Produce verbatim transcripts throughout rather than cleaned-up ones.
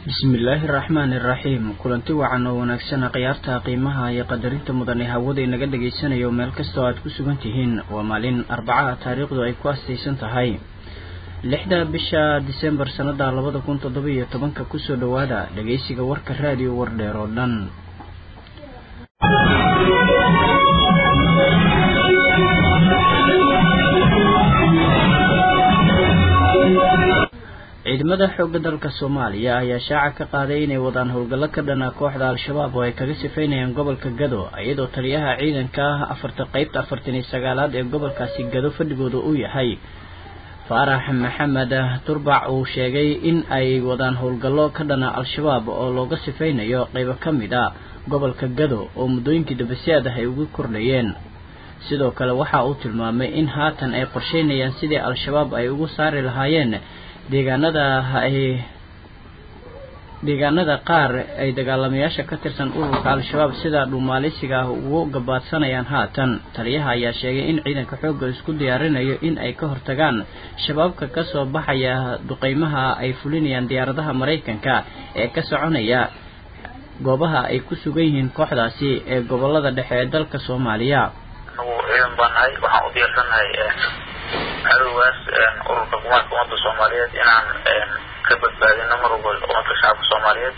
bismillaahi raxmaani raxiim kulanti wacan oo wanaagsan qiyaarta qiimaha iyo qadarinta mudan ee hawada inaga dhageysanayo meel kasta oo aad ku sugan tihiin waa maalin arbacaha taariikhdu ay ku astaysan tahay lixda bisha Diseembar sanada labada kun toddoba iyo tobanka kusoo dhawaada dhageysiga warka raadiyo wardheer oo dhan ciidamada xoogga dalka Soomaaliya ayaa shaaca ka qaaday inay wadaan howlgallo ka dhan ah kooxda Al-Shabaab oo ay kaga sifaynayaan gobolka Gado iyadoo taliyaha ciidanka afarta qaybta afartan iyo sagaalaad ee gobolkaasi Gado fadhigooda uu yahay Faarax Maxamed Turbac uu sheegay in ay wadaan howlgallo ka dhan ah Al-Shabaab oo looga sifaynayo qaybo kamid ah gobolka Gado oo muddooyinkii dambeysay ay ugu kordhayeen sidoo kale waxa uu tilmaamay in haatan ay qorsheynayaan sidii Al-Shabaab ay ugu saari lahaayeen deegaanada ay deegaanada qaar ay dagaalamayaasha ka tirsan ururka Al-Shabaab sida Dhuumaaleysiga ugu gabaadsanayaan haatan taliyaha ayaa sheegay in ciidanka xoogga isku diyaarinayo in ay ka hortagaan shabaabka ka soo baxaya duqeymaha ay fulinayaan diyaaradaha Mareykanka ee ka soconaya goobaha ay ku sugan yihiin kooxdaasi ee gobolada dhexe ee dalka Soomaaliya ciidan banahay waxaan u diyaarsanay aduwaas ururka gumaadka ummadda Soomaaliyeed inaan ka badbaadino mar walba ummadda shacabka Soomaaliyeed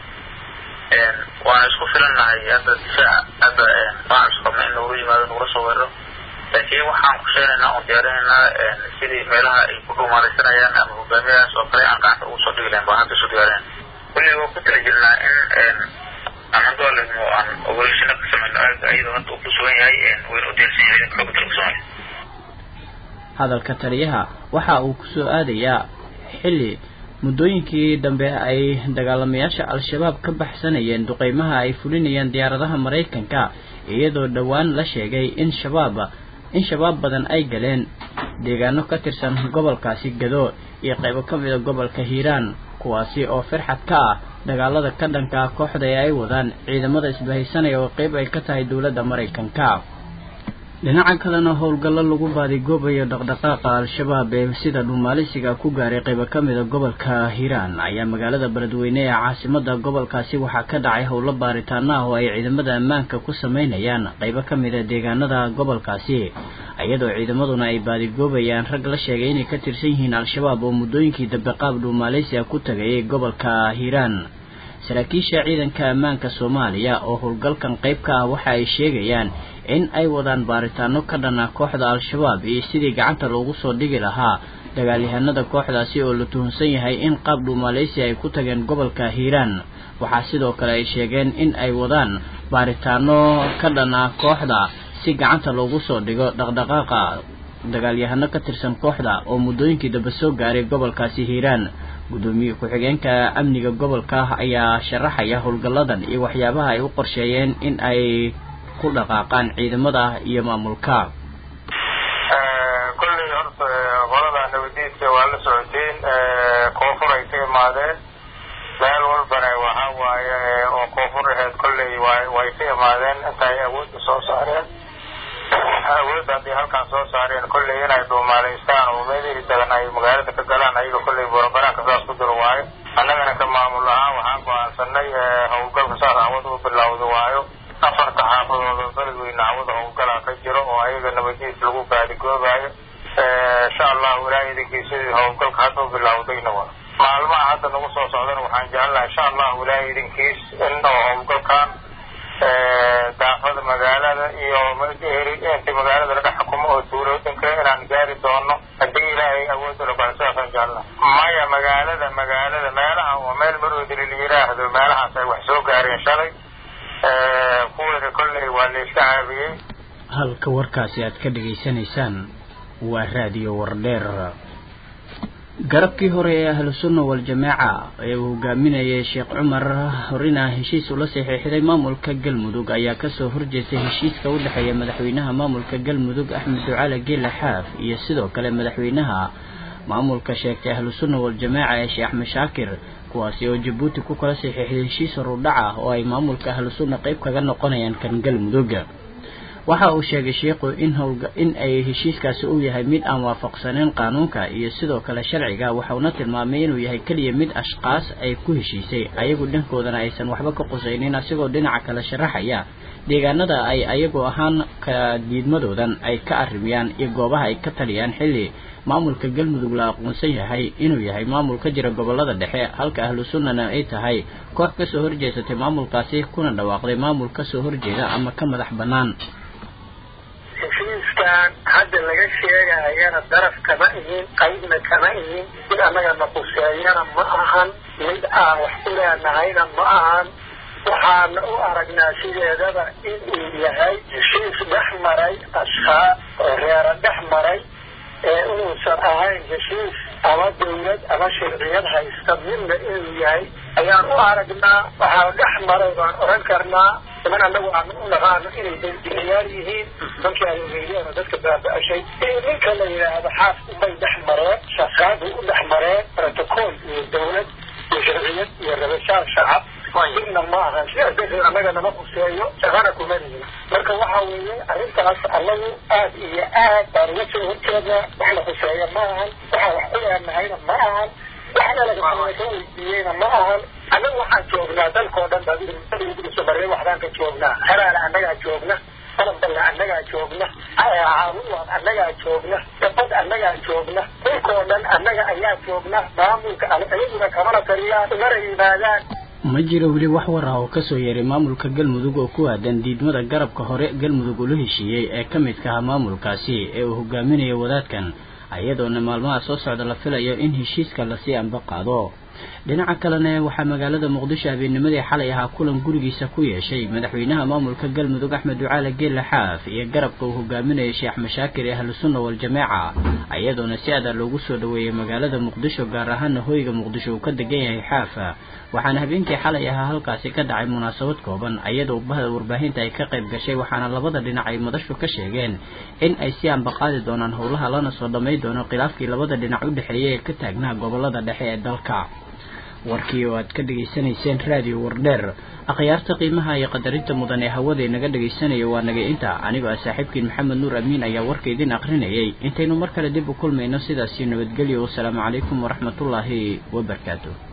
waan isku filanahay hadda difaac hadda waan isku qabnay in lagu yimaado nagu soo weeraro laakiin waxaan ku sheenaynaa oo diyaarinaynaa sidii meelaha ay ku dhuumaaleysanayaan ama hogaamiyahaas oo kale aan gacanta ugu soo dhigi lahayn baan hadda isu diyaarinayna kulli waa ku tala jirnaa in aan hadooleedmo aan ogolayshana ka samayno iyadoo hadda uu ku sugan yahay waynu u diyaarsan yahay xoogga dalka Soomaaliya hadalka taliyaha waxa uu ku soo aadayaa xilli muddooyinkii dambe ay dagaalamayaasha Al-Shabaab ka baxsanayeen duqeymaha ay fulinayaan diyaaradaha Mareykanka iyadoo dhawaan la sheegay in shabaab in shabaab badan ay galeen deegaano ka tirsan gobolkaasi Gado iyo qaybo ka mid ah gobolka Hiiraan kuwaasi oo farxad ka ah dagaalada ka dhanka kooxda ay wadaan ciidamada isbahaysanaya oo qayb ay ka tahay dawladda Mareykanka dhinaca kalena howlgallo lagu baaday goobayo dhaqdhaqaaqa Al-Shabaab ee sida Dhuumaaleysiga ku gaaray qaybo ka mid ah gobolka Hiiraan ayaa magaalada Beledweyne ee caasimadda gobolkaasi waxaa ka dhacay howlo baaritaano ah oo ay ciidamada ammaanka ku sameynayaan qaybo ka mid ah deegaanada gobolkaasi iyadoo ciidamaduna ay baaday goobayaan rag la sheegay inay ka tirsan yihiin Al-Shabaab oo muddooyinkii dambe qaab Dhuumaaleysiga ku tagay gobolka Hiiraan saraakiisha ciidanka ammaanka Soomaaliya oo howlgalkan qayb ka ah waxa ay sheegayaan in ay wadaan baaritaano ka dhan ah kooxda Al-Shabaab iyo sidii gacanta loogu soo dhigi lahaa dagaalyahanada kooxdaasi oo la tuhunsan yahay in qaab Dhuumaaleysi ay ku tageen gobolka Hiiraan waxa sidoo kale ay sheegeen in ay wadaan baaritaano ka dhan ah kooxda si gacanta loogu soo dhigo dhaqdhaqaaqa dagaalyahano ka tirsan kooxda oo muddooyinkii dambe soo gaaray gobolkaasi Hiiraan gudoomiye ku-xigeenka amniga gobolka ayaa sharaxaya howlgalladan iyo waxyaabaha ay u qorsheeyeen in ay ku dhaqaaqaan ciidamada iyo maamulka kulli horta qolada nabadiisa waa la socoteen koonfur ay ka imaadeen meel walbana waxa waaye oo koonfur ahayd kolley way ka imaadeen intay awoodda soo saareen awoodda haddii halkaan soo saareen kolley inay dhuumaaleystaan oo meelihii dagan ay magaalada ka galaan ayaga kolley borobaraanka saas ku diro waayo annagana ka maamul ahaan waxaan go-aansanay howlgalka saas cawad u bilowda waayo afarta xaafadood oo Beledweyne cawada howlgalaa ka jiro oo ayaga nabadiis lagu baadigoobayo insha allahu ilaahay idinkiisidii howlgalka hadda u bilowdayna waa maalmaha hadda nagu soo socdana waxaan jecelnahay insha allahu ilaahay idinkiis in oo howlgalkan daafada magaalada iyo inta magaalada laga xukumo oo tuulooyinka inaan gaari doono haddii ilaahay awoodda la baahsaasaan jecelnahay maya magaalada magaalada meelaha oo meel maroodi la yiraahdo meelahaas ay wax soo gaareen shalay kuwada kolley waa la iska caabiyey halka warkaasi aad ka dhageysanaysaan waa raadiyo wardheer garabkii hore ee ahlu sunna wal jamaaca ee uu hogaaminayay Sheekh Cumar horina heshiis ula saxiixday maamulka Galmudug ayaa ka soo horjeestay heshiiska u dhaxeeya madaxweynaha maamulka Galmudug Axmed Ducaale Geele Xaaf iyo sidoo kale madaxweynaha maamulka sheegtay ahlu sunna wal jamaaca ee Sheekh Axmed Shaakir kuwaasi oo Djibouti ku kala saxiixday heshiis rudhac ah oo ay maamulka ahlu sunna qayb kaga noqonayaan kan Galmudug waxa uu sheegay sheekhu in howlga in ay heshiiskaasi uu yahay mid aan waafaqsaneyn qaanuunka iyo sidoo kale sharciga waxa uu tilmaamay inuu yahay kaliya mid ashqaas ay ku heshiisay ayagu dhankoodana aysan waxba ka qusaynin asigoo dhinaca kale sharaxaya deegaanada ay ayagu ahaan ka diidmadoodan ay ka arrimiyaan iyo goobaha ay ka taliyaan xilli maamulka galmudug la aqoonsan yahay inuu yahay maamul ka jira gobolada dhexe halka ahlu sunnana ay tahay koox ka soo horjeesatay maamulkaasi kuna dhawaaqday maamul ka soo horjeeda ama ka madax bannaan heshiiskan hadda laga sheegayana daraf kama ihin qaybna kama ihin mid annaga naquseeyana ma ahan mid aan wax ku leenahayna ma ahan waxaana u aragnaa sideedaba inuu yahay heshiis dhex maray ashkaas oo reera dhex maray ee inuusan ahayn heshiis ama dawlad ama sharciyad haysta midna inuu yahay ayaan u aragnaa waxaa dhex maray baan oran karnaa iman annagu aan u naqaano inay daldiyayaal yihiin markii ay ogeydeen dadka baaba-ashay in ninka la yidhaahdo xaas ubay dhex mareen shaqaadu u dhex mareen protocol iyo dawlad iyo sharciyad iyo rabashaan shacab midna ma ahan sidaas darteed annaga nama quseeyo shaqana kuma lihin marka waxa weeye arrintaas annagu aad iyo aad baan uga soo horjeednaa waxna quseeya ma ahan waxaan wax ku leenahayna ma ahan waxna laga ka weydiiyeyna ma ahan annagu waxaan joognaa dalkoo dhan basomaree waxbaan ka joognaa xeraale annagaa joogna qalabdalla annagaa joogna caaruwaan annagaa joogna dabad annagaa joogna dhulkoo dhan annaga ayaa joogna maamulka ayaguna kamana taliyaan umana yimaadaan ma jiro weli wax war ah oo ka soo yeeray maamulka galmudug oo ku aadan diidmada garabka hore galmudug ula heshiiyey ee ka midka ah maamulkaasi ee uu hogaaminayo wadaadkan ayadoona maalmaha soo socda la filayo in heshiiska lasii anba qaado dhinaca kalena waxaa magaalada muqdisho habeennimadii xalay ahaa kulan gurigiisa ku yeeshay madaxweynaha maamulka galmudug axmed ducaale geelle xaaf iyo garabka uu hogaaminayo sheekh mashaakir ee ahlu sunna wal jamaaca ayadoona si adag loogu soo dhaweeyay magaalada muqdisho gaar ahaana hoyga muqdisho uu ka degan yahay xaafa waxaana habeenkii xalay ahaa halkaasi ka dhacay munaasabad kooban iyadoo bahda warbaahinta ay ka qayb gashay waxaana labada dhinac ay madashu ka sheegeen in ay si anba qaadi doonaan howlaha lana soo dhamay doono khilaafkii labada dhinac u dhexeeyay ee ka taagnaa gobolada dhexe ee dalka warkii oo aad ka dhageysanayseen raadiyo wardheer akhyaarta qiimaha iyo qadarinta mudan ee hawada inaga dhageysanayo waa naga inta anigoo ah saaxiibkiin maxamed nuur amiin ayaa warka idin aqrinayay intaynu mar kale dib u kulmayno sidaasi nabadgelyo wasalaamu calaykum waraxmatullaahi wabarakaatu.